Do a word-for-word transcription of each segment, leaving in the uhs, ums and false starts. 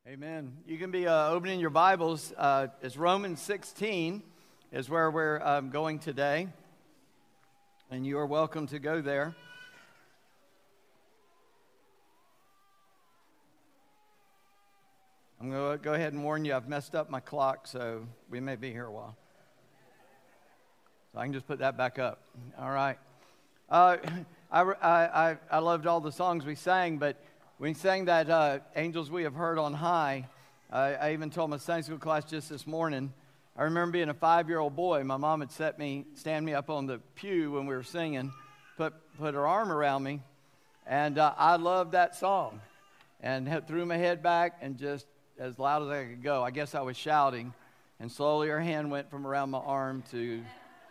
Amen. You can be uh, opening your Bibles. Uh, it's Romans sixteen is where we're um, going today. And you are welcome to go there. I'm going to go ahead and warn you, I've messed up my clock, so we may be here a while. So I can just put that back up. All right. Uh, I, I, I loved all the songs we sang, but we sang that uh, Angels We Have Heard on High. Uh, I even told my Sunday school class just this morning, I remember being a five-year-old boy, my mom had set me, stand me up on the pew when we were singing, put, put her arm around me, and uh, I loved that song. And threw my head back and just as loud as I could go. I guess I was shouting, and slowly her hand went from around my arm to...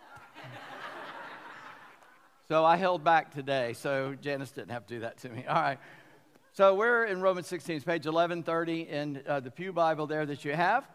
So I held back today, so Janice didn't have to do that to me. All right. So we're in Romans sixteen, it's page eleven thirty in uh, the Pew Bible there that you have.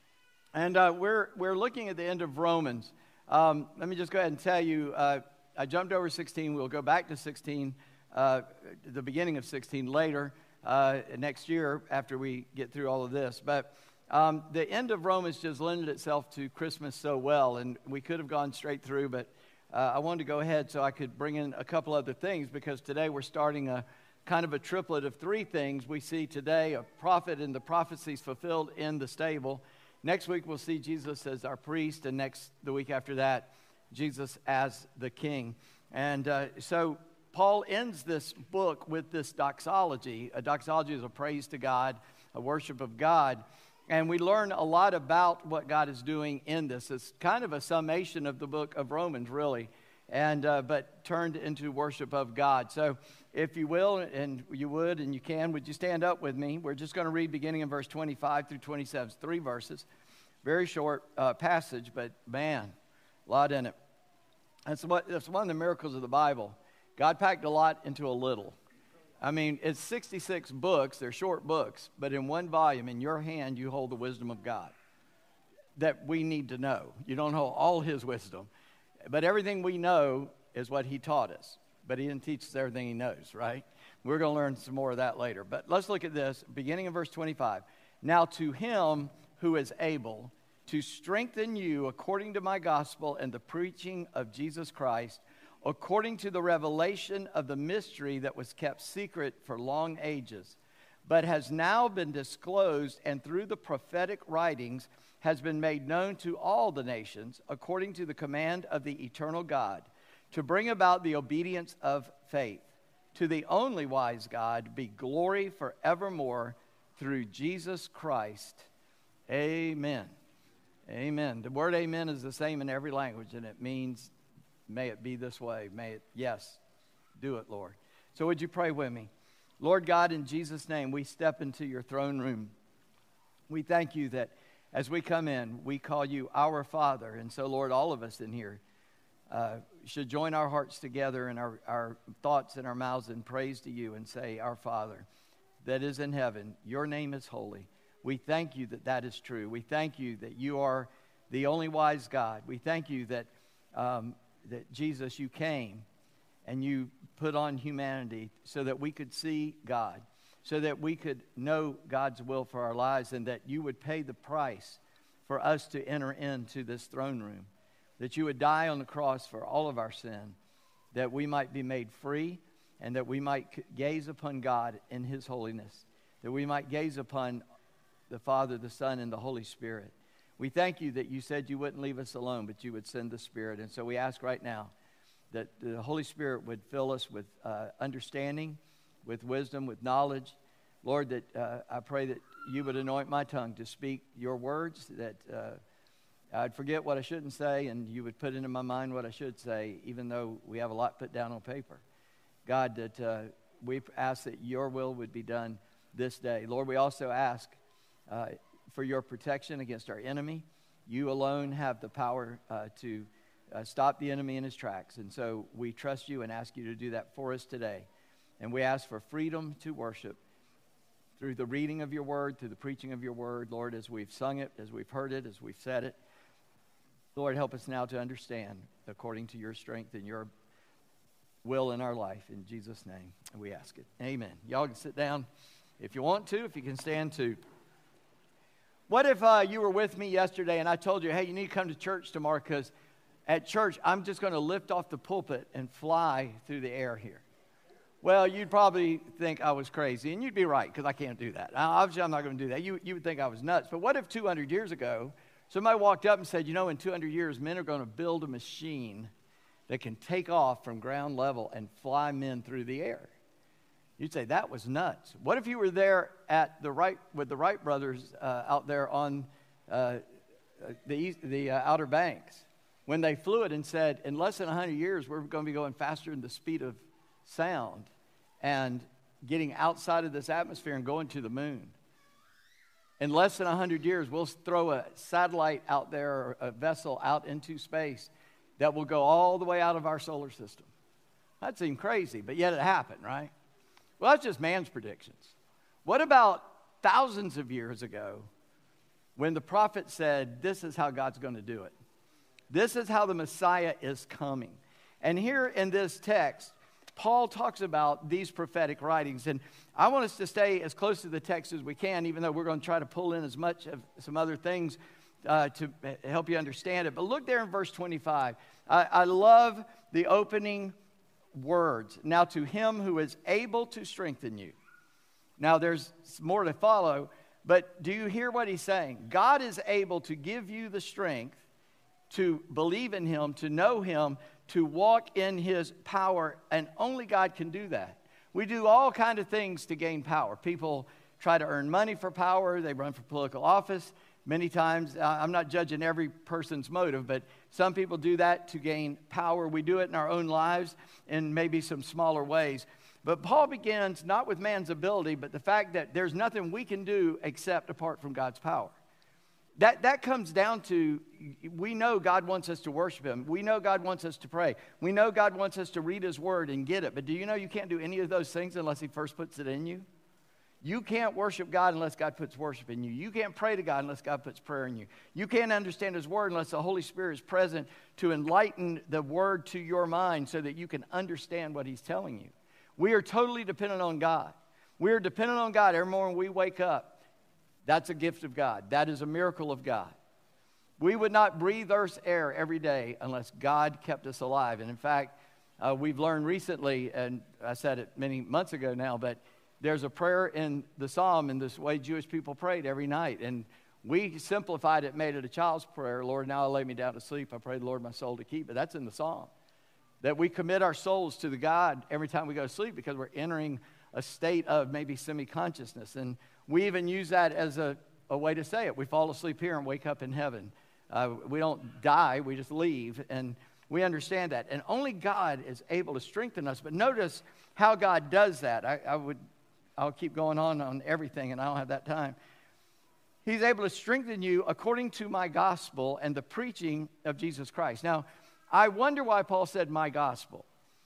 And uh, we're we're looking at the end of Romans. Um, let me just go ahead and tell you, uh, I jumped over sixteen. We'll go back to sixteen, uh, the beginning of sixteen later, uh, next year after we get through all of this. But um, the end of Romans just lended itself to Christmas so well, and we could have gone straight through, but uh, I wanted to go ahead so I could bring in a couple other things, because today we're starting a kind of a triplet of three things. We see today a prophet and the prophecies fulfilled in the stable. Next week we'll see Jesus as our priest, and next the week after that, Jesus as the king. And uh, so Paul ends this book with this doxology. A doxology is a praise to God, a worship of God. And we learn a lot about what God is doing in this. It's kind of a summation of the book of Romans, really, and uh, but turned into worship of God. So if you will, and you would, and you can, would you stand up with me? We're just going to read beginning in verse twenty-five through twenty-seven, three verses. Very short uh, passage, but man, a lot in it. That's what that's one of the miracles of the Bible. God packed a lot into a little. I mean, it's sixty-six books. They're short books, but in one volume, in your hand, you hold the wisdom of God that we need to know. You don't hold all His wisdom, but everything we know is what He taught us. But He didn't teach us everything He knows, right? We're going to learn some more of that later. But let's look at this, beginning in verse twenty-five. Now to Him who is able to strengthen you according to my gospel and the preaching of Jesus Christ, according to the revelation of the mystery that was kept secret for long ages, but has now been disclosed, and through the prophetic writings has been made known to all the nations, according to the command of the eternal God, to bring about the obedience of faith. To the only wise God be glory forevermore through Jesus Christ. Amen. Amen. The word amen is the same in every language, and it means, may it be this way. May it, yes, do it, Lord. So would you pray with me? Lord God, in Jesus' name, we step into your throne room. We thank you that as we come in, we call you our Father. And so, Lord, all of us in here uh, should join our hearts together and our, our thoughts and our mouths in praise to you and say, our Father that is in heaven, your name is holy. We thank you that that is true. We thank you that you are the only wise God. We thank you that um, that Jesus, you came and you put on humanity so that we could see God, so that we could know God's will for our lives, and that you would pay the price for us to enter into this throne room, that you would die on the cross for all of our sin, that we might be made free, and that we might gaze upon God in his holiness, that we might gaze upon the Father, the Son, and the Holy Spirit. We thank you that you said you wouldn't leave us alone, but you would send the Spirit. And so we ask right now that the Holy Spirit would fill us with uh, understanding, with wisdom, with knowledge. Lord, that uh, I pray that you would anoint my tongue to speak your words, that uh, I'd forget what I shouldn't say, and you would put into my mind what I should say, even though we have a lot put down on paper. God, that uh, we ask that your will would be done this day. Lord, we also ask uh, for your protection against our enemy. You alone have the power uh, to uh, stop the enemy in his tracks. And so we trust you and ask you to do that for us today. And we ask for freedom to worship through the reading of your word, through the preaching of your word, Lord, as we've sung it, as we've heard it, as we've said it. Lord, help us now to understand according to your strength and your will in our life. In Jesus' name, we ask it. Amen. Y'all can sit down if you want to, if you can stand too. What if uh, you were with me yesterday and I told you, hey, you need to come to church tomorrow because at church I'm just going to lift off the pulpit and fly through the air here? Well, you'd probably think I was crazy, and you'd be right because I can't do that. Now, obviously, I'm not going to do that. You, you would think I was nuts. But what if two hundred years ago, somebody walked up and said, you know, in two hundred years, men are going to build a machine that can take off from ground level and fly men through the air? You'd say, that was nuts. What if you were there at the Wright, with the Wright brothers uh, out there on uh, the, east, the uh, Outer Banks when they flew it and said, in less than one hundred years, we're going to be going faster than the speed of sound and getting outside of this atmosphere and going to the moon. In less than one hundred years, we'll throw a satellite out there or a vessel out into space that will go all the way out of our solar system. That seemed crazy, but yet it happened, right? Well, that's just man's predictions. What about thousands of years ago when the prophet said, this is how God's going to do it? This is how the Messiah is coming. And here in this text, Paul talks about these prophetic writings. And I want us to stay as close to the text as we can, even though we're going to try to pull in as much of some other things uh, to help you understand it. But look there in verse twenty-five. I, I love the opening words. Now to him who is able to strengthen you. Now there's more to follow, but do you hear what he's saying? God is able to give you the strength to believe in him, to know him, to walk in his power, and only God can do that. We do all kinds of things to gain power. People try to earn money for power. They run for political office. Many times, uh, I'm not judging every person's motive, but some people do that to gain power. We do it in our own lives in maybe some smaller ways. But Paul begins not with man's ability, but the fact that there's nothing we can do except apart from God's power. That, that comes down to, we know God wants us to worship him. We know God wants us to pray. We know God wants us to read his word and get it. But do you know you can't do any of those things unless he first puts it in you? You can't worship God unless God puts worship in you. You can't pray to God unless God puts prayer in you. You can't understand his word unless the Holy Spirit is present to enlighten the word to your mind so that you can understand what he's telling you. We are totally dependent on God. We are dependent on God every morning we wake up. That's a gift of God. That is a miracle of God. We would not breathe Earth's air every day unless God kept us alive. And in fact, uh, we've learned recently, and I said it many months ago now, but there's a prayer in the Psalm in this way Jewish people prayed every night. And we simplified it, made it a child's prayer. Lord, now I lay me down to sleep. I pray the Lord my soul to keep. But that's in the Psalm. That we commit our souls to the God every time we go to sleep because we're entering a state of maybe semi-consciousness. And we even use that as a, a way to say it. We fall asleep here and wake up in heaven. Uh, we don't die, we just leave. And we understand that. And only God is able to strengthen us. But notice how God does that. I, I would... I'll keep going on on everything, and I don't have that time. He's able to strengthen you according to my gospel and the preaching of Jesus Christ. Now, I wonder why Paul said my gospel.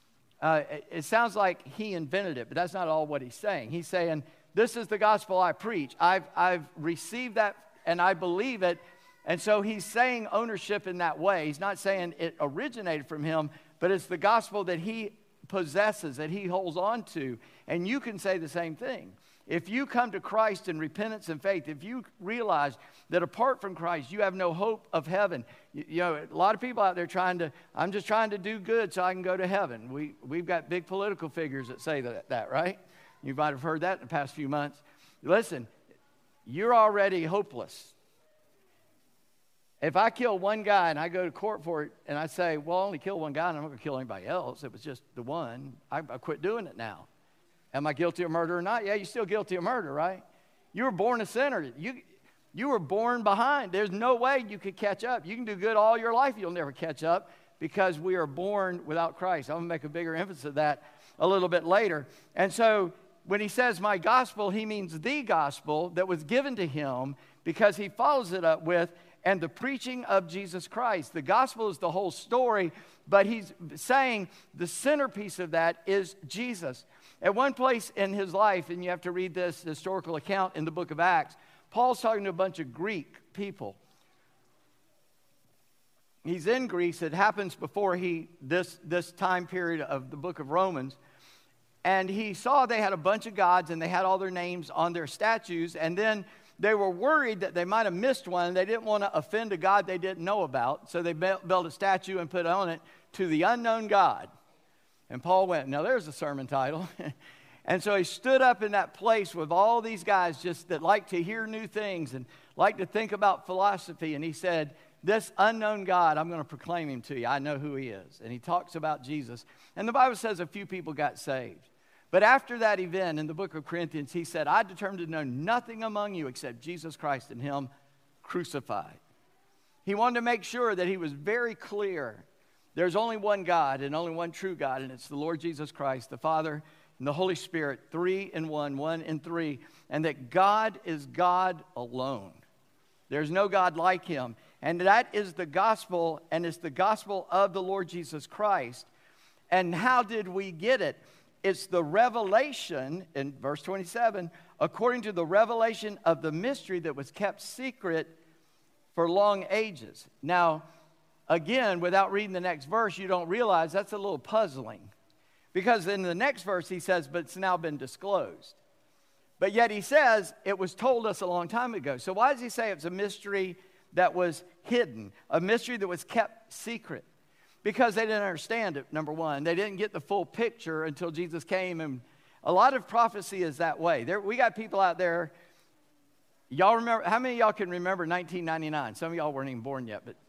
Uh, it, it sounds like he invented it, but that's not all what he's saying. He's saying, this is the gospel I preach. I've, I've received that, and I believe it. And so he's saying ownership in that way. He's not saying it originated from him, but it's the gospel that he possesses, that he holds on to. And you can say the same thing. If you come to Christ in repentance and faith, if you realize that apart from Christ, you have no hope of heaven. You, you know, a lot of people out there trying to, I'm just trying to do good so I can go to heaven. We, we've got big political figures that say that, that, right? You might have heard that in the past few months. Listen, you're already hopeless. If I kill one guy and I go to court for it and I say, well, I only killed one guy and I'm not going to kill anybody else. It was just the one. I, I quit doing it now. Am I guilty of murder or not? Yeah, you're still guilty of murder, right? You were born a sinner. You, you were born behind. There's no way you could catch up. You can do good all your life. You'll never catch up because we are born without Christ. I'm going to make a bigger emphasis of that a little bit later. And so when he says my gospel, he means the gospel that was given to him because he follows it up with and the preaching of Jesus Christ. The gospel is the whole story, but he's saying the centerpiece of that is Jesus. At one place in his life, and you have to read this historical account in the book of Acts, Paul's talking to a bunch of Greek people. He's in Greece. It happens before he this, this time period of the book of Romans. And he saw they had a bunch of gods, and they had all their names on their statues, and then they were worried that they might have missed one. They didn't want to offend a God they didn't know about. So they built a statue and put on it, "To the Unknown God." And Paul went, now there's a sermon title. And so he stood up in that place with all these guys just that like to hear new things and like to think about philosophy. And he said, this unknown God, I'm going to proclaim him to you. I know who he is. And he talks about Jesus. And the Bible says a few people got saved. But after that event in the book of Corinthians, he said, I determined to know nothing among you except Jesus Christ and him crucified. He wanted to make sure that he was very clear. There's only one God and only one true God, and it's the Lord Jesus Christ, the Father and the Holy Spirit, three in one, one in three, and that God is God alone. There's no God like him. And that is the gospel, and it's the gospel of the Lord Jesus Christ. And how did we get it? It's the revelation, in verse twenty-seven, according to the revelation of the mystery that was kept secret for long ages. Now, again, without reading the next verse, you don't realize that's a little puzzling. Because in the next verse he says, but it's now been disclosed. But yet he says, it was told us a long time ago. So why does he say it's a mystery that was hidden? A mystery that was kept secret? Because they didn't understand it, number one. They didn't get the full picture until Jesus came. And a lot of prophecy is that way. There, we got people out there. Y'all remember, how many of y'all can remember nineteen ninety-nine? Some of y'all weren't even born yet, but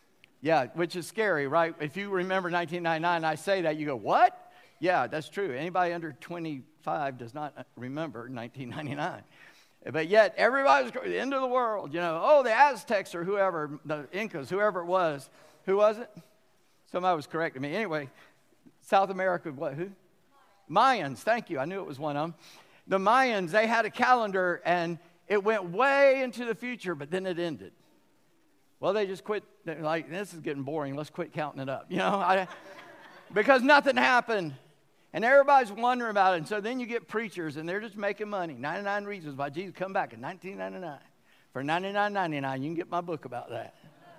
yeah, which is scary, right? If you remember nineteen ninety-nine, I say that, you go, what? Yeah, that's true. Anybody under twenty-five does not remember nineteen ninety-nine. But yet, everybody was going, the end of the world, you know. Oh, the Aztecs or whoever, the Incas, whoever it was. Who was it? Somebody was correcting me. Anyway, South America, what, who? Mayans, thank you. I knew it was one of them. The Mayans, they had a calendar, and it went way into the future, but then it ended. Well, they just quit. They're like, this is getting boring. Let's quit counting it up, you know, I, because nothing happened. And everybody's wondering about it. And so then you get preachers, and they're just making money. ninety-nine Reasons Why Jesus Come Back in nineteen ninety-nine. For ninety-nine ninety-nine, you can get my book about that.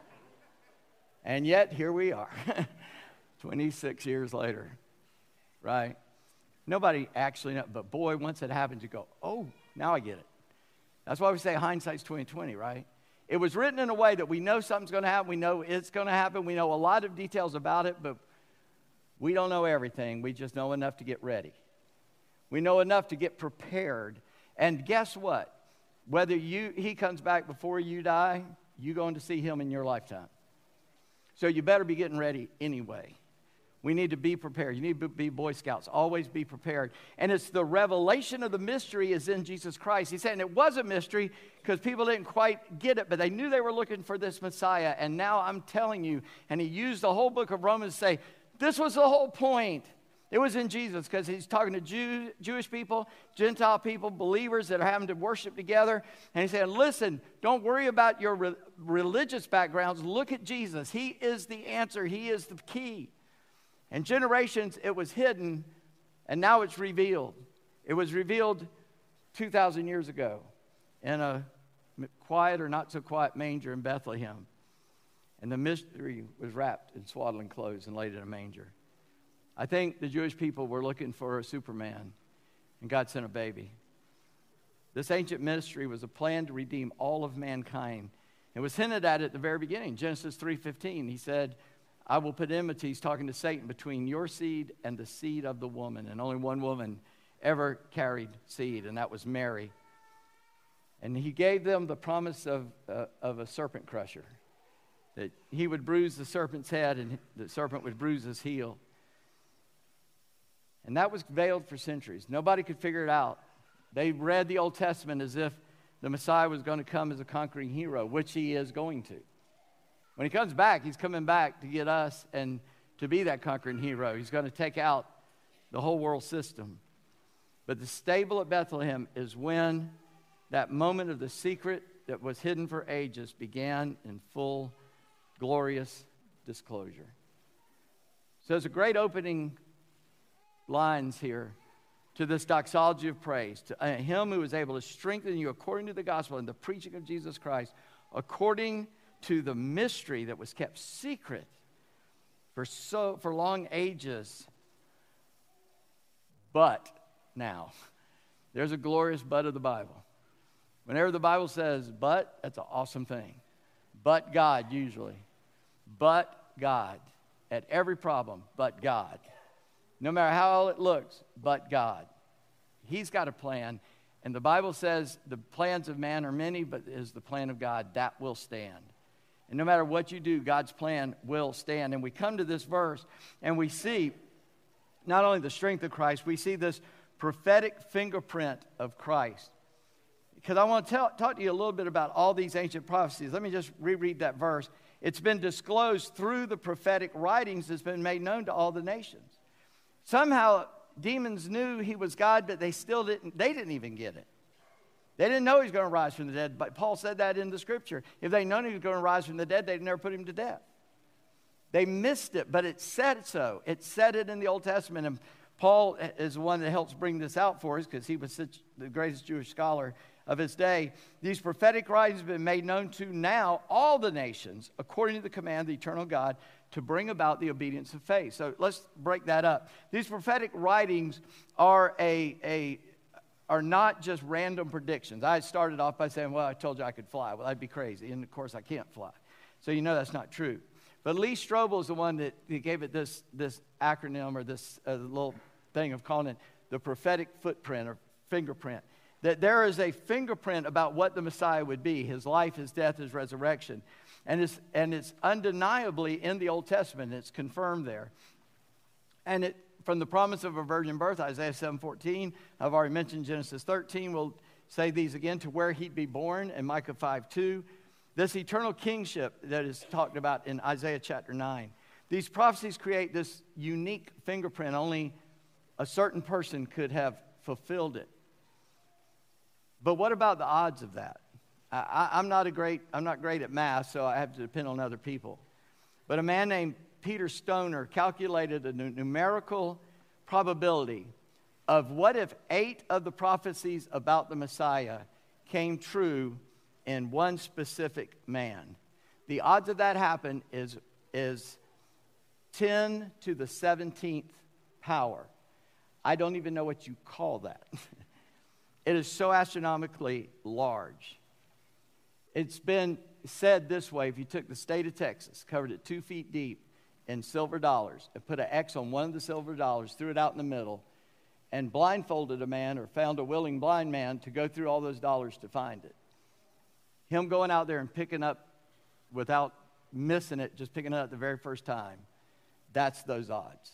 And yet, here we are, twenty-six years later, right? Nobody actually knows, but boy, once it happens, you go, oh, now I get it. That's why we say hindsight's twenty twenty, right? It was written in a way that we know something's going to happen. We know it's going to happen. We know a lot of details about it, but we don't know everything. We just know enough to get ready. We know enough to get prepared. And guess what? Whether you he comes back before you die, you're going to see him in your lifetime. So you better be getting ready anyway. We need to be prepared. You need to be Boy Scouts. Always be prepared. And it's the revelation of the mystery is in Jesus Christ. He's saying it was a mystery because people didn't quite get it, but they knew they were looking for this Messiah. And now I'm telling you, and he used the whole book of Romans to say, this was the whole point. It was in Jesus because he's talking to Jew, Jewish people, Gentile people, believers that are having to worship together. And he's saying, listen, don't worry about your re- religious backgrounds. Look at Jesus. He is the answer. He is the key. And generations, it was hidden, and now it's revealed. It was revealed two thousand years ago in a quiet or not so quiet manger in Bethlehem. And the mystery was wrapped in swaddling clothes and laid in a manger. I think the Jewish people were looking for a Superman, and God sent a baby. This ancient mystery was a plan to redeem all of mankind. It was hinted at at the very beginning, Genesis three fifteen. He said, I will put enmities, talking to Satan, between your seed and the seed of the woman. And only one woman ever carried seed, and that was Mary. And he gave them the promise of, uh, of a serpent crusher, that he would bruise the serpent's head and the serpent would bruise his heel. And that was veiled for centuries. Nobody could figure it out. They read the Old Testament as if the Messiah was going to come as a conquering hero, which he is going to. When he comes back, he's coming back to get us and to be that conquering hero. He's going to take out the whole world system. But the stable at Bethlehem is when that moment of the secret that was hidden for ages began in full, glorious disclosure. So there's a great opening lines here to this doxology of praise. To uh, him who is able to strengthen you according to the gospel and the preaching of Jesus Christ, according to the mystery that was kept secret for so for long ages. But now, there's a glorious but of the Bible. Whenever the Bible says but, that's an awesome thing. But God, usually. But God. At every problem, but God. No matter how it looks, but God. He's got a plan. And the Bible says the plans of man are many, but is the plan of God, that will stand. And no matter what you do, God's plan will stand. And we come to this verse, and we see not only the strength of Christ, we see this prophetic fingerprint of Christ. Because I want to tell, talk to you a little bit about all these ancient prophecies. Let me just reread that verse. It's been disclosed through the prophetic writings that's been made known to all the nations. Somehow, demons knew he was God, but they still didn't, they didn't even get it. They didn't know he was going to rise from the dead, but Paul said that in the scripture. If they'd known he was going to rise from the dead, they'd never put him to death. They missed it, but it said so. It said it in the Old Testament, and Paul is the one that helps bring this out for us because he was such the greatest Jewish scholar of his day. These prophetic writings have been made known to now all the nations, according to the command of the eternal God, to bring about the obedience of faith. So let's break that up. These prophetic writings are a, a are not just random predictions. I started off by saying, well, I told you I could fly. Well, that'd be crazy. And, of course, I can't fly. So you know that's not true. But Lee Strobel is the one that gave it this, this acronym or this uh, little thing of calling it the prophetic footprint or fingerprint. That there is a fingerprint about what the Messiah would be, his life, his death, his resurrection. And it's, and it's undeniably in the Old Testament. It's confirmed there. And it from the promise of a virgin birth, Isaiah seven fourteen, I've already mentioned Genesis thirteen. We'll say these again, to where he'd be born in Micah five two. This eternal kingship that is talked about in Isaiah chapter nine. These prophecies create this unique fingerprint. Only a certain person could have fulfilled it. But what about the odds of that? I, I'm not a great, I'm not great at math, so I have to depend on other people. But a man named Peter Stoner calculated a numerical probability of what if eight of the prophecies about the Messiah came true in one specific man. The odds of that happen is, is ten to the seventeenth power. I don't even know what you call that. It is so astronomically large. It's been said this way: if you took the state of Texas, covered it two feet deep in silver dollars, and put an X on one of the silver dollars, threw it out in the middle, and blindfolded a man or found a willing blind man to go through all those dollars to find it. Him going out there and picking up without missing it, just picking it up the very first time, that's those odds.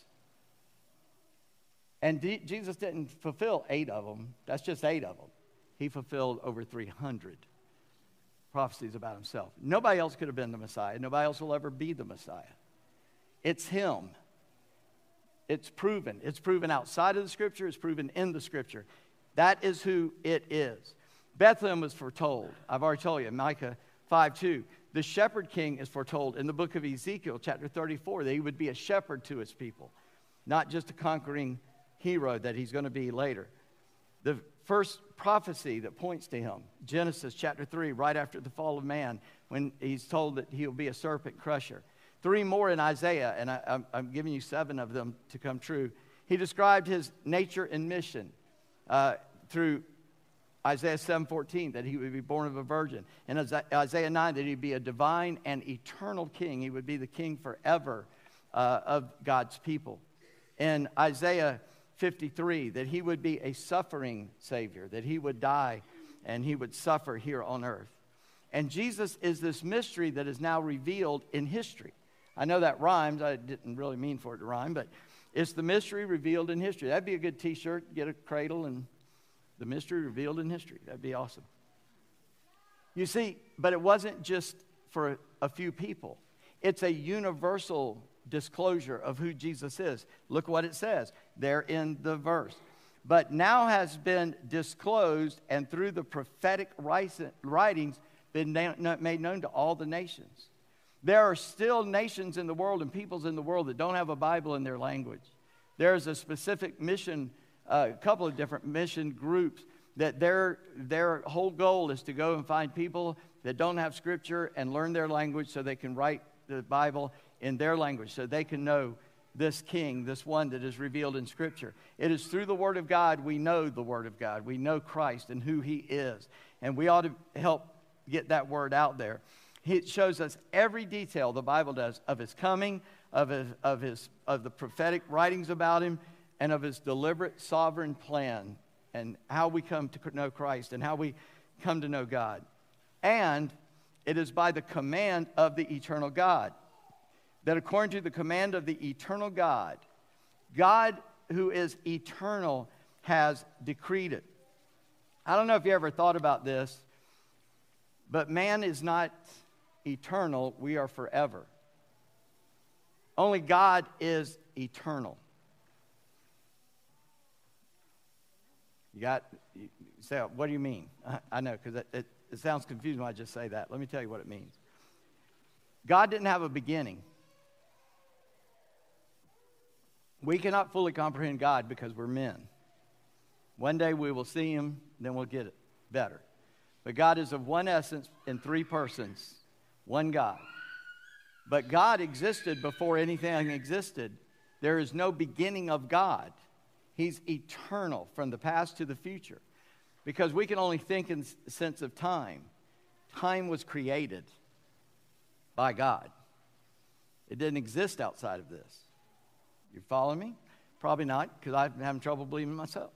And D- Jesus didn't fulfill eight of them. That's just eight of them. He fulfilled over three hundred prophecies about himself. Nobody else could have been the Messiah. Nobody else will ever be the Messiah. It's him. It's proven. It's proven outside of the Scripture. It's proven in the Scripture. That is who it is. Bethlehem was foretold. I've already told you, Micah five two. The shepherd king is foretold in the book of Ezekiel, chapter thirty-four, that he would be a shepherd to his people, not just a conquering hero that he's going to be later. The first prophecy that points to him, Genesis chapter three, right after the fall of man, when he's told that he'll be a serpent crusher. Three more in Isaiah, and I, I'm, I'm giving you seven of them to come true. He described his nature and mission uh, through Isaiah seven fourteen, that he would be born of a virgin. And Isaiah nine, that he'd be a divine and eternal king. He would be the king forever uh, of God's people. In Isaiah fifty-three, that he would be a suffering Savior, that he would die and he would suffer here on earth. And Jesus is this mystery that is now revealed in history. I know that rhymes. I didn't really mean for it to rhyme, but it's the mystery revealed in history. That'd be a good t-shirt, get a cradle and the mystery revealed in history. That'd be awesome. You see, but it wasn't just for a, a few people. It's a universal disclosure of who Jesus is. Look what it says there in the verse. But now has been disclosed and through the prophetic writings been na- made known to all the nations. There are still nations in the world and peoples in the world that don't have a Bible in their language. There's a specific mission, uh, a couple of different mission groups that their, their whole goal is to go and find people that don't have Scripture and learn their language so they can write the Bible in their language, so they can know this King, this one that is revealed in Scripture. It is through the Word of God we know the Word of God. We know Christ and who He is. And we ought to help get that word out there. It shows us every detail, the Bible does, of his coming, of his, of his of the prophetic writings about him, and of his deliberate sovereign plan, and how we come to know Christ and how we come to know God. And it is by the command of the eternal God, that according to the command of the eternal God, God who is eternal has decreed it. I don't know if you ever thought about this, but man is not eternal. We are forever. Only God is eternal. You got, you say, what do you mean? I, I know, because it, it, it sounds confusing when I just say that. Let me tell you what it means. God didn't have a beginning. We cannot fully comprehend God because we're men. One day we will see him, then we'll get it better. But God is of one essence in three persons, one God. But God existed before anything existed. There is no beginning of God. He's eternal from the past to the future. Because we can only think in the sense of time. Time was created by God. It didn't exist outside of this. You follow me? Probably not, because I'm having trouble believing myself.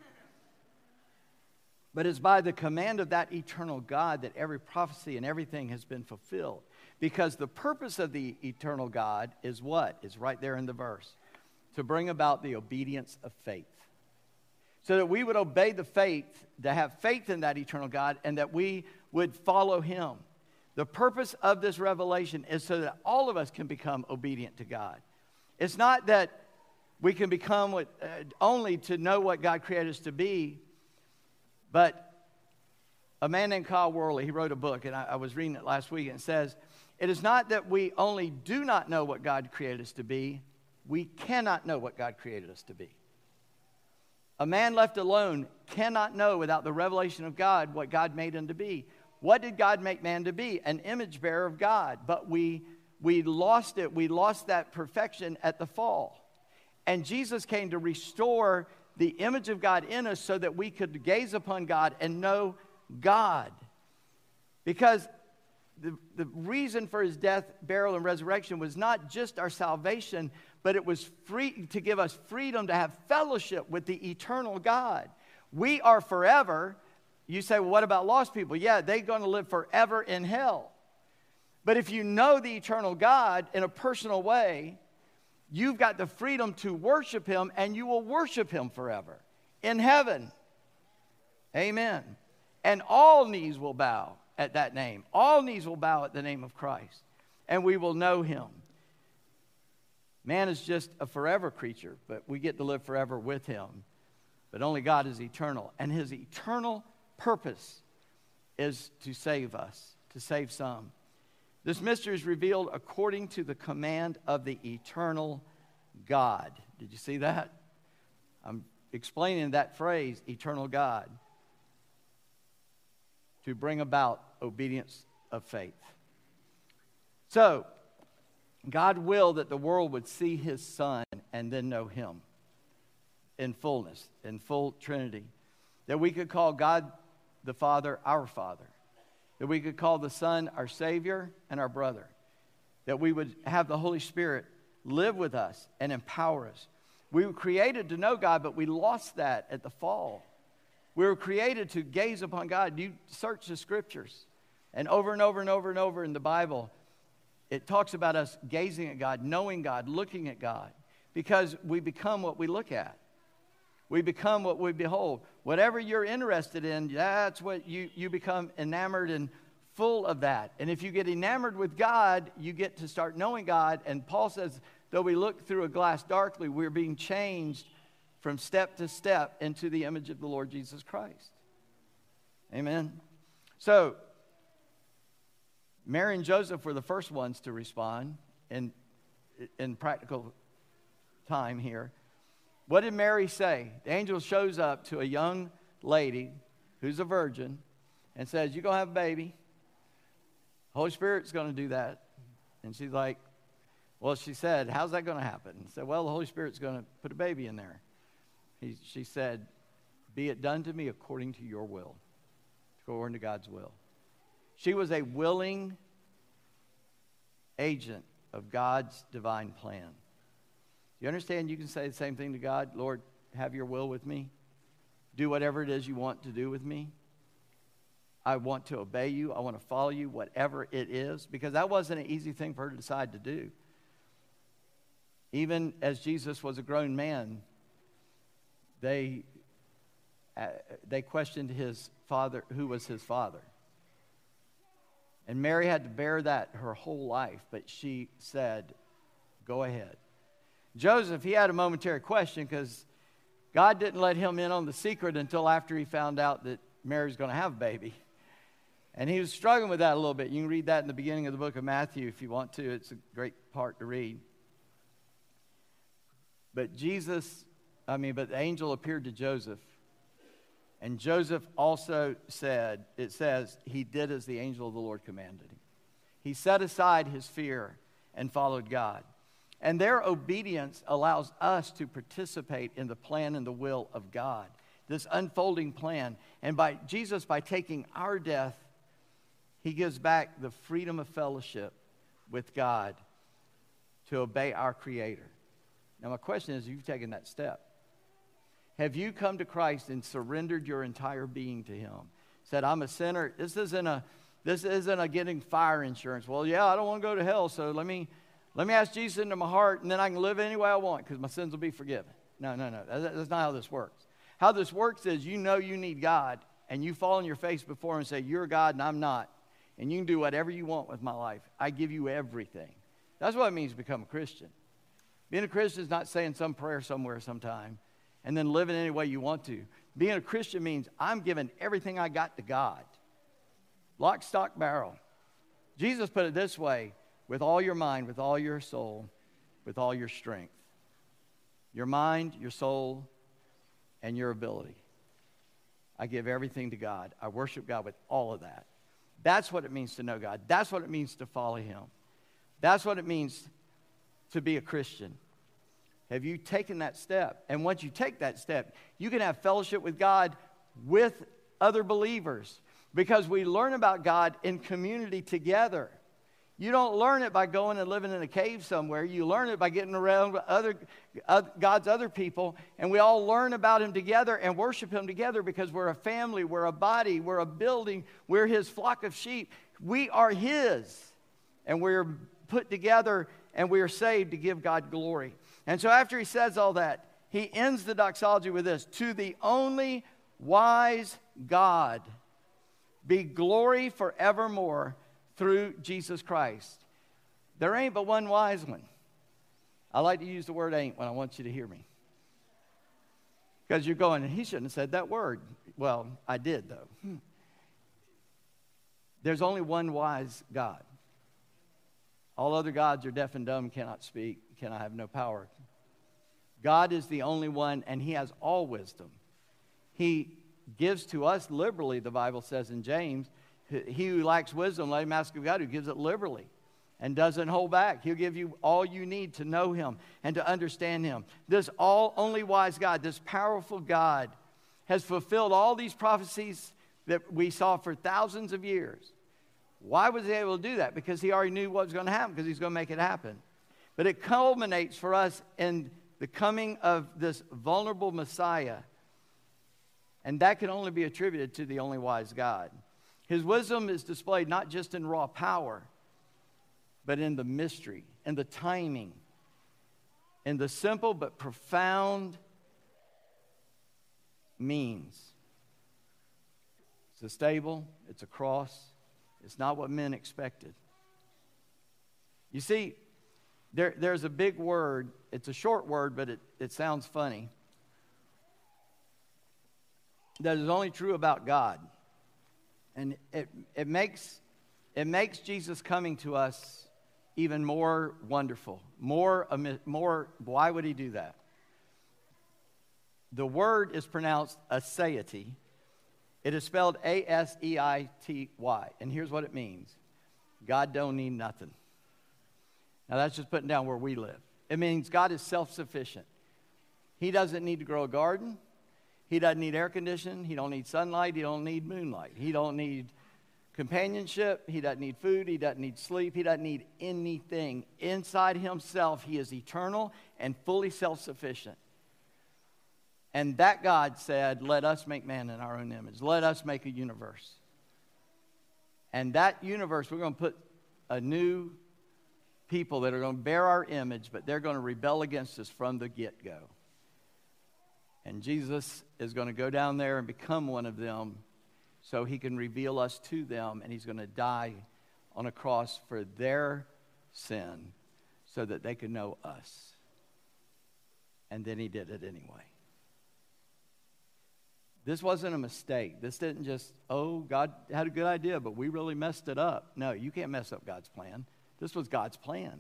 But it's by the command of that eternal God that every prophecy and everything has been fulfilled. Because the purpose of the eternal God is what? It's right there in the verse. To bring about the obedience of faith. So that we would obey the faith, to have faith in that eternal God, and that we would follow him. The purpose of this revelation is so that all of us can become obedient to God. It's not that we can become what, uh, only to know what God created us to be, but a man named Kyle Worley, he wrote a book, and I, I was reading it last week, and it says, it is not that we only do not know what God created us to be, we cannot know what God created us to be. A man left alone cannot know without the revelation of God what God made him to be. What did God make man to be? An image bearer of God. But we, we lost it. We lost that perfection at the fall. And Jesus came to restore the image of God in us so that we could gaze upon God and know God. Because the, the reason for his death, burial, and resurrection was not just our salvation, but it was free to give us freedom to have fellowship with the eternal God. We are forever. You say, well, what about lost people? Yeah, they're going to live forever in hell. But if you know the eternal God in a personal way, you've got the freedom to worship him, and you will worship him forever in heaven. Amen. And all knees will bow at that name. All knees will bow at the name of Christ, and we will know him. Man is just a forever creature, but we get to live forever with him. But only God is eternal, and his eternal purpose is to save us, to save some. This mystery is revealed according to the command of the eternal God. Did you see that? I'm explaining that phrase, eternal God, to bring about obedience of faith. So, God willed that the world would see his Son and then know him in fullness, in full Trinity. That we could call God the Father our Father. That we could call the Son our Savior and our brother. That we would have the Holy Spirit live with us and empower us. We were created to know God, but we lost that at the fall. We were created to gaze upon God. You search the Scriptures, and over and over and over and over in the Bible, it talks about us gazing at God, knowing God, looking at God, because we become what we look at. We become what we behold. Whatever you're interested in, that's what you, you become enamored and full of that. And if you get enamored with God, you get to start knowing God. And Paul says, though we look through a glass darkly, we're being changed from step to step into the image of the Lord Jesus Christ. Amen. So, Mary and Joseph were the first ones to respond in, in practical time here. What did Mary say? The angel shows up to a young lady who's a virgin and says, you're going to have a baby. Holy Spirit's going to do that. And she's like, well, she said, how's that going to happen? He said, well, the Holy Spirit's going to put a baby in there. He, she said, be it done to me according to your will. according to God's will. She was a willing agent of God's divine plan. You understand you can say the same thing to God? Lord, have your will with me. Do whatever it is you want to do with me. I want to obey you. I want to follow you, whatever it is. Because that wasn't an easy thing for her to decide to do. Even as Jesus was a grown man, they, uh, they questioned his father, who was his father. And Mary had to bear that her whole life, but she said, go ahead. Joseph, he had a momentary question because God didn't let him in on the secret until after he found out that Mary's going to have a baby. And he was struggling with that a little bit. You can read that in the beginning of the book of Matthew if you want to. It's a great part to read. But Jesus, I mean, but the angel appeared to Joseph. And Joseph also said, it says, he did as the angel of the Lord commanded him. He set aside his fear and followed God. And their obedience allows us to participate in the plan and the will of God, this unfolding plan. And by Jesus, by taking our death, he gives back the freedom of fellowship with God to obey our Creator. Now, my question is, have you taken that step? Have you come to Christ and surrendered your entire being to Him? Said, I'm a sinner. This isn't a, this isn't a getting fire insurance. Well, yeah, I don't want to go to hell, so let me, let me ask Jesus into my heart, and then I can live any way I want because my sins will be forgiven. No, no, no. That's not how this works. How this works is you know you need God, and you fall on your face before Him and say, you're God and I'm not, and you can do whatever you want with my life. I give you everything. That's what it means to become a Christian. Being a Christian is not saying some prayer somewhere sometime and then living any way you want to. Being a Christian means I'm giving everything I got to God. Lock, stock, barrel. Jesus put it this way, with all your mind, with all your soul, with all your strength. Your mind, your soul, and your ability. I give everything to God. I worship God with all of that. That's what it means to know God. That's what it means to follow Him. That's what it means to be a Christian. Have you taken that step? And once you take that step, you can have fellowship with God with other believers because we learn about God in community together. You don't learn it by going and living in a cave somewhere. You learn it by getting around with other, uh, God's other people, and we all learn about Him together and worship Him together because we're a family, we're a body, we're a building, we're His flock of sheep. We are His, and we're put together and we are saved to give God glory. And so after he says all that, he ends the doxology with this: to the only wise God be glory forevermore through Jesus Christ. There ain't but one wise one. I like to use the word ain't when I want you to hear me. Because you're going, he shouldn't have said that word. Well, I did though. Hmm. There's only one wise God. All other gods are deaf and dumb, cannot speak, cannot have no power. God is the only one, and He has all wisdom. He gives to us liberally, the Bible says in James. He who lacks wisdom, let him ask of God, who gives it liberally and doesn't hold back. He'll give you all you need to know Him and to understand Him. This all only wise God, this powerful God, has fulfilled all these prophecies that we saw for thousands of years. Why was He able to do that? Because He already knew what was going to happen, because He's going to make it happen. But it culminates for us in the coming of this vulnerable Messiah. And that can only be attributed to the only wise God. His wisdom is displayed not just in raw power, but in the mystery, in the timing, in the simple but profound means. It's a stable, it's a cross. It's not what men expected. You see, there, there's a big word. It's a short word, but it, it sounds funny. That is only true about God. And it, it, makes, it makes Jesus coming to us even more wonderful. More, more, why would He do that? The word is pronounced aseity. It is spelled A S E I T Y. And here's what it means. God don't need nothing. Now that's just putting down where we live. It means God is self-sufficient. He doesn't need to grow a garden. He doesn't need air conditioning. He don't need sunlight. He don't need moonlight. He don't need companionship. He doesn't need food. He doesn't need sleep. He doesn't need anything. Inside himself, he is eternal and fully self-sufficient. And that God said, let us make man in our own image. Let us make a universe. And that universe, we're going to put a new people that are going to bear our image, but they're going to rebel against us from the get-go. And Jesus is going to go down there and become one of them so he can reveal us to them, and he's going to die on a cross for their sin so that they can know us. And then he did it anyway. This wasn't a mistake. This didn't just, oh, God had a good idea, but we really messed it up. No, you can't mess up God's plan. This was God's plan.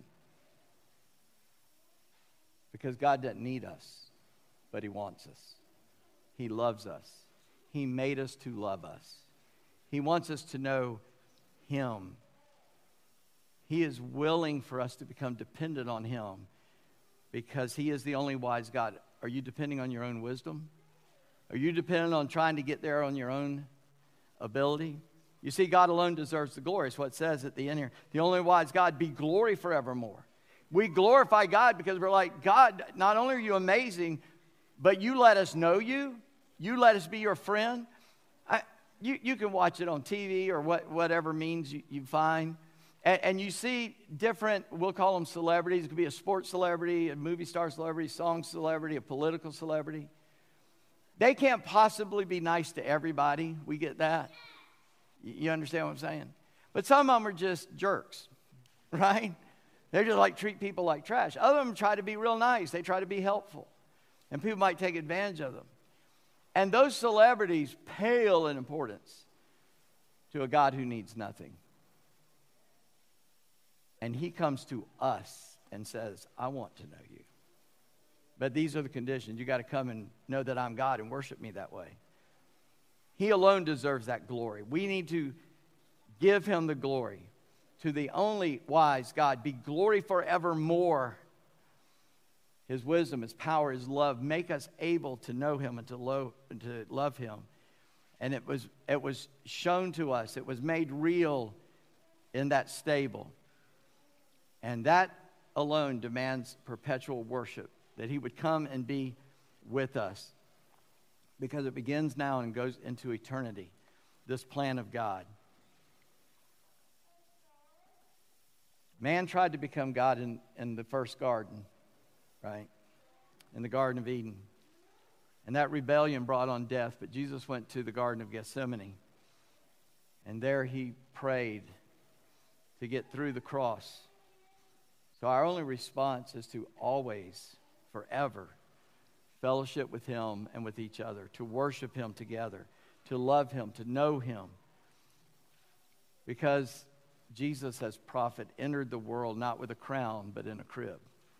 Because God doesn't need us, but he wants us. He loves us. He made us to love us. He wants us to know him. He is willing for us to become dependent on him because he is the only wise God. Are you depending on your own wisdom? Are you dependent on trying to get there on your own ability? You see, God alone deserves the glory. It's what it says at the end here. The only wise God, be glory forevermore. We glorify God because we're like, God, not only are you amazing, but you let us know you. You let us be your friend. I, you, you can watch it on T V or what, whatever means you, you find. And, and you see different, we'll call them celebrities. It could be a sports celebrity, a movie star celebrity, song celebrity, a political celebrity. They can't possibly be nice to everybody. We get that. You understand what I'm saying? But some of them are just jerks, right? They just like treat people like trash. Other of them try to be real nice. They try to be helpful. And people might take advantage of them. And those celebrities pale in importance to a God who needs nothing. And he comes to us and says, I want to know you. But these are the conditions. You got to come and know that I'm God and worship me that way. He alone deserves that glory. We need to give him the glory. To the only wise God, be glory forevermore. His wisdom, his power, his love make us able to know him and to, lo- and to love him. And it was, it was shown to us. It was made real in that stable. And that alone demands perpetual worship. That he would come and be with us. Because it begins now and goes into eternity. This plan of God. Man tried to become God in, in the first garden. Right? In the Garden of Eden. And that rebellion brought on death. But Jesus went to the Garden of Gethsemane. And there he prayed to get through the cross. So our only response is to always, forever, fellowship with him and with each other, to worship him together, to love him, to know him. Because Jesus as prophet entered the world not with a crown, but in a crib.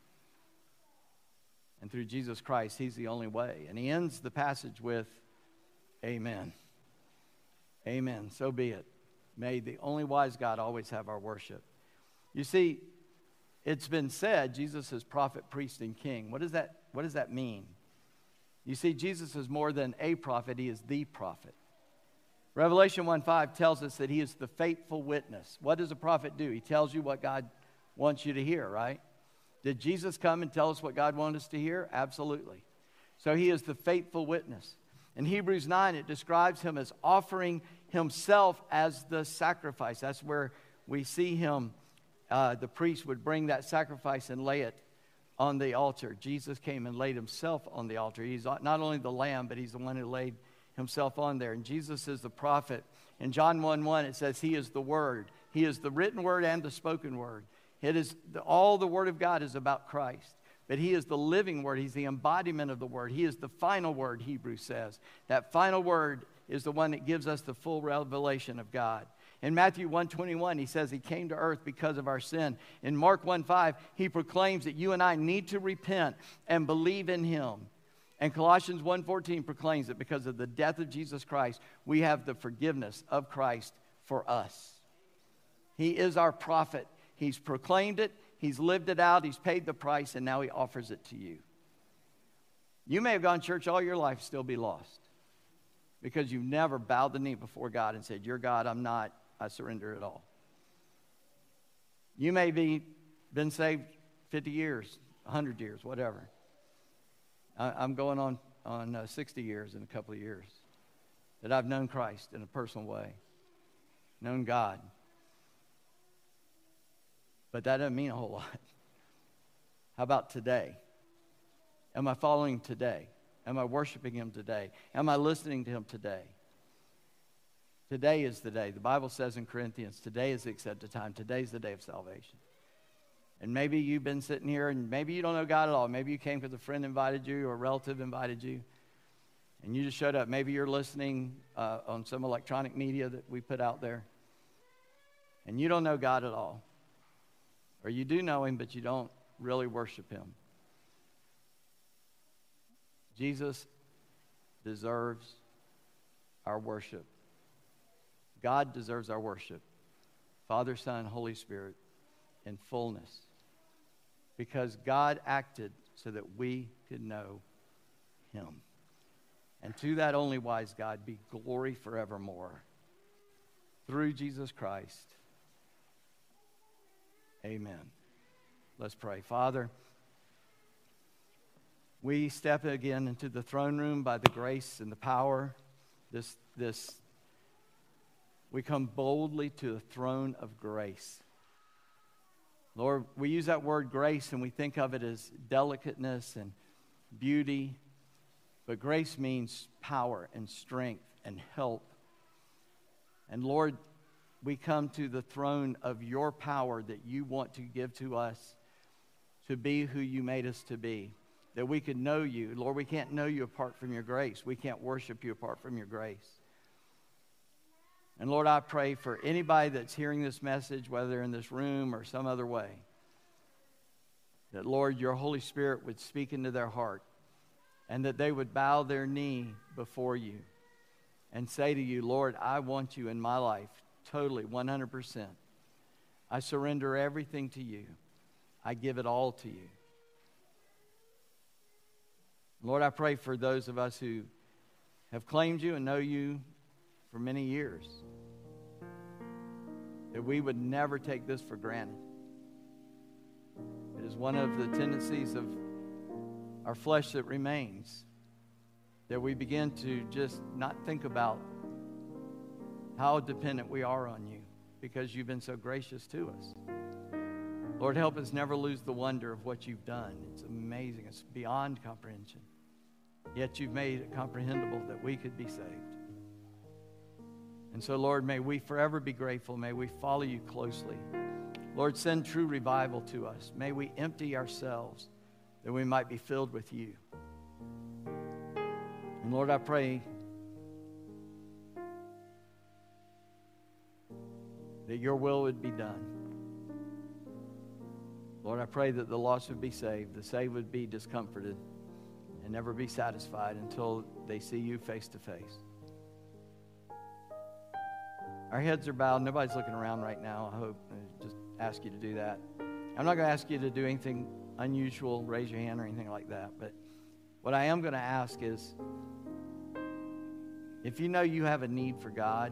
And through Jesus Christ, he's the only way. And he ends the passage with, amen. Amen. So be it. May the only wise God always have our worship. You see, it's been said, Jesus is prophet, priest, and king. What does that, what does that mean? You see, Jesus is more than a prophet. He is the prophet. Revelation one five tells us that he is the faithful witness. What does a prophet do? He tells you what God wants you to hear, right? Did Jesus come and tell us what God wanted us to hear? Absolutely. So he is the faithful witness. In Hebrews nine, it describes him as offering himself as the sacrifice. That's where we see him. Uh, the priest would bring that sacrifice and lay it on the altar. Jesus came and laid himself on the altar. He's not only the lamb, but he's the one who laid himself on there. And Jesus is the prophet. In John one one, it says he is the word. He is the written word and the spoken word. It is the, all the word of God is about Christ. But he is the living word. He's the embodiment of the word. He is the final word, Hebrews says. That final word is the one that gives us the full revelation of God. In Matthew one twenty-one, he says he came to earth because of our sin. In Mark one five, he proclaims that you and I need to repent and believe in him. And Colossians one fourteen proclaims that because of the death of Jesus Christ, we have the forgiveness of Christ for us. He is our prophet. He's proclaimed it. He's lived it out. He's paid the price, and now he offers it to you. You may have gone to church all your life, still be lost. because you've never bowed the knee before God and said, "You're God, I'm not, I surrender it all." You may be been saved fifty years, one hundred years, whatever. I, I'm going on, on uh, sixty years in a couple of years that I've known Christ in a personal way, known God. But that doesn't mean a whole lot. How about today? Am I following today? Am I worshiping Him today? Am I listening to Him today? Today is the day. The Bible says in Corinthians, today is the accepted time. Today is the day of salvation. And maybe you've been sitting here and maybe you don't know God at all. Maybe you came because a friend invited you or a relative invited you and you just showed up. Maybe you're listening uh, on some electronic media that we put out there and you don't know God at all. Or you do know Him, but you don't really worship Him. Jesus deserves our worship. God deserves our worship. Father, Son, Holy Spirit in fullness. Because God acted so that we could know Him. And to that only wise God be glory forevermore. Through Jesus Christ. Amen. Let's pray. Father, we step again into the throne room by the grace and the power. This, this, we come boldly to the throne of grace. Lord, we use that word grace and we think of it as delicateness and beauty. But grace means power and strength and help. And Lord, we come to the throne of your power that you want to give to us to be who you made us to be. That we could know you. Lord, we can't know you apart from your grace. We can't worship you apart from your grace. And Lord, I pray for anybody that's hearing this message, whether they're in this room or some other way, that, Lord, your Holy Spirit would speak into their heart and that they would bow their knee before you and say to you, Lord, I want you in my life totally, one hundred percent. I surrender everything to you. I give it all to you. Lord, I pray for those of us who have claimed you and know you for many years, that we would never take this for granted. It is one of the tendencies of our flesh that remains, that we begin to just not think about how dependent we are on you because you've been so gracious to us. Lord, help us never lose the wonder of what you've done. It's amazing. It's beyond comprehension. Yet you've made it comprehensible that we could be saved. And so, Lord, may we forever be grateful. May we follow you closely. Lord, send true revival to us. May we empty ourselves that we might be filled with you. And Lord, I pray that your will would be done. Lord, I pray that the lost would be saved, the saved would be discomforted, and never be satisfied until they see you face to face. Our heads are bowed. Nobody's looking around right now. I hope. I just ask you to do that. I'm not going to ask you to do anything unusual, raise your hand or anything like that. But what I am going to ask is, if you know you have a need for God,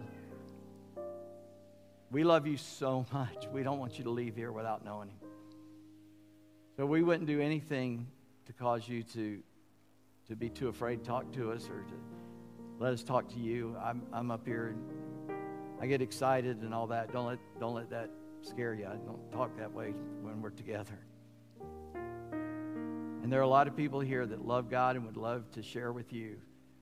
we love you so much. We don't want you to leave here without knowing Him. So we wouldn't do anything to cause you to, to be too afraid to talk to us or to let us talk to you. I'm, I'm up here and I get excited and all that. Don't let, don't let that scare you. I don't talk that way when we're together. And there are a lot of people here that love God and would love to share with you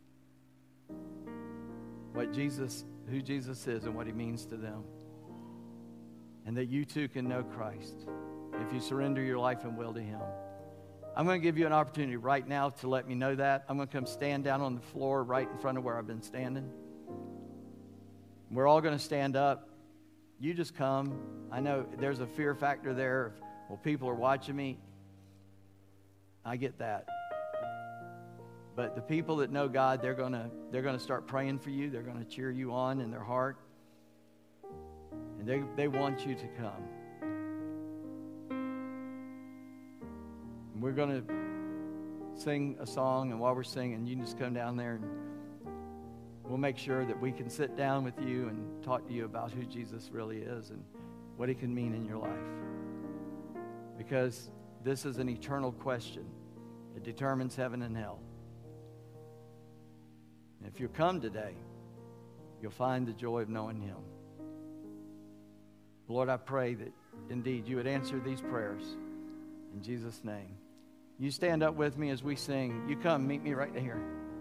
what Jesus, who Jesus is and what He means to them. And that you too can know Christ if you surrender your life and will to Him. I'm going to give you an opportunity right now to let me know that. I'm going to come stand down on the floor right in front of where I've been standing. We're all going to stand up. You just come. I know there's a fear factor there. Well, people are watching me. I get that. But the people that know God, they're going to they're going to start praying for you. They're going to cheer you on in their heart. And they, they want you to come. And we're going to sing a song, and while we're singing, you can just come down there and we'll make sure that we can sit down with you and talk to you about who Jesus really is and what he can mean in your life. Because this is an eternal question. It determines heaven and hell. And if you come today, you'll find the joy of knowing him. Lord, I pray that indeed you would answer these prayers in Jesus' name. You stand up with me as we sing. You come, meet me right here.